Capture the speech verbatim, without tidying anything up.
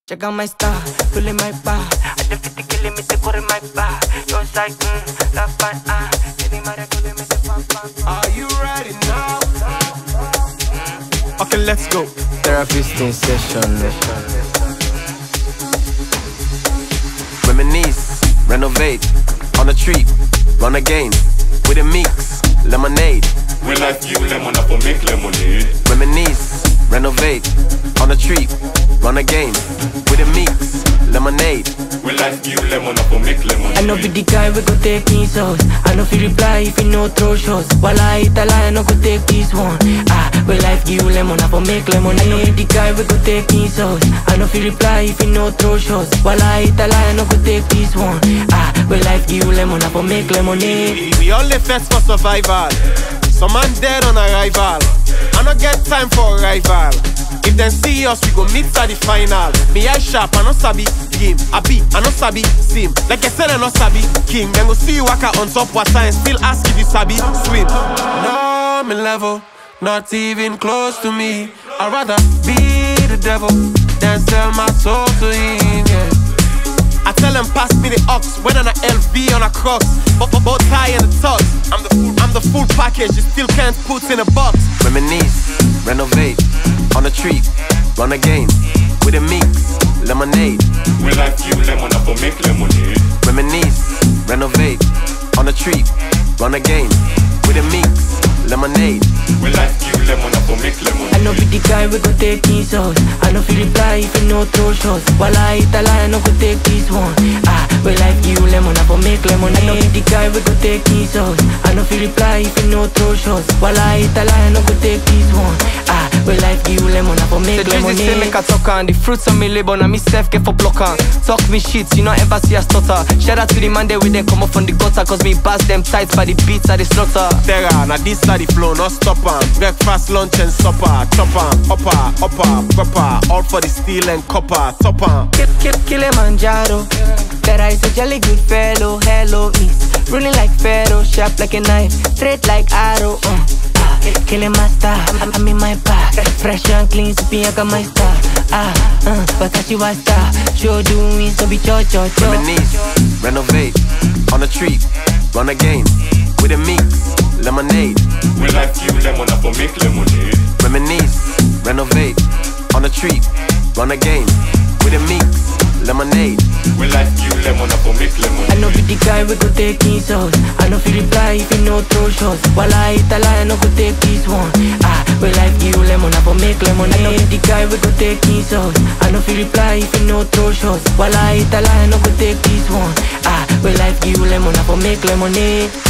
Check out my style, feeling my bar. I just fit the killing me, te corre my bar. Yo side, mm, la fan, ah. Any matter, me te pam pam. Are you ready now? Okay, let's go. Therapist in session. Reminisce, renovate, on a trip, run again, with a mix, lemonade. We like you, lemon up or make lemonade. Reminisce, renovate, on a trip, run again, with a mix, lemonade. We like you, lemon up or make lemonade. I know be the guy we go take these shows. I know if you reply if you know throw shows. While I eat a lie, I know go take this one. Ah, we like you, lemon up or make lemonade. I know be the guy we go take these shows. I know if you reply if you know throw shows. While I eat a lie, I know go take this one. Ah, we like you, lemon up or make lemonade. We all live first for survival. Some man dead on arrival. I no get time for a rival. If them see us, we go meet at the final. Me eye sharp, I no sabi game. I be, I no sabi sim. Like I said, I no sabi king. Then go see you waka on top water and still ask if you sabi swim. No, me level, not even close to me. I'd rather be the devil than sell my soul to him, yeah. I tell them pass me the ox, when on a L V on a crocs, both both tie and the tux. I'm the full, I'm the full package, you still can't put in a box. Reminisce, renovate, on a trip, run again, with a mix, lemonade. We like you, lemon up or make lemonade. Reminisce, renovate, on a trip, run again, with a mix, lemonade. We like you, lemon up or make lemonade. I know be the guy we go take these shows. I know if you reply if you know throw shows. While I eat a lie, I know go take this one. Ah, we like you, lemon up or make lemonade. I know be the guy we go take these shows. I know if you reply if you know throw shows. While I eat a lie, I know go take this one. Ah, we like you, lemon up or make the lemonade. say make a talk on the fruits of me labor, now me self get for block on. Talk me shit, you not ever see a stutter. Shout out to the man there with them come up from the gutter, cause me bass them tight by the beats at the slaughter. Terra, now this are the flow, no stop on. Breakfast, lunch and supper, chop on, upper, upper, proper, all for the steel and copper, top on. Kip, kip, Kilimanjaro. Terra is a jolly good fellow. Hello East, ruling like Pharaoh, sharp like a knife, straight like arrow. Uh. Killing my style, I'm, I'm in my bag. Fresh and clean, sipping I got my style. Ah, uh, Watashi wa star. Show doing, so be cho cho cho. Reminisce, renovate, on a trip, run again, with a mix, lemonade. We like you, lemon up or make lemonade. Reminisce, renovate, on a trip, run again, with a mix, lemonade. We like you, lemon up or make lemonade. I know be the guy we go take these shows. I know if you reply if you know throw shows. While I eat a lie, I know go take this one. Ah, we like you, lemon up or make lemonade. I know be the guy we go take these shows. I know if you reply if you know throw shows. While I eat a lie, I know go take this one. Ah, we like you, lemon up or make lemonade.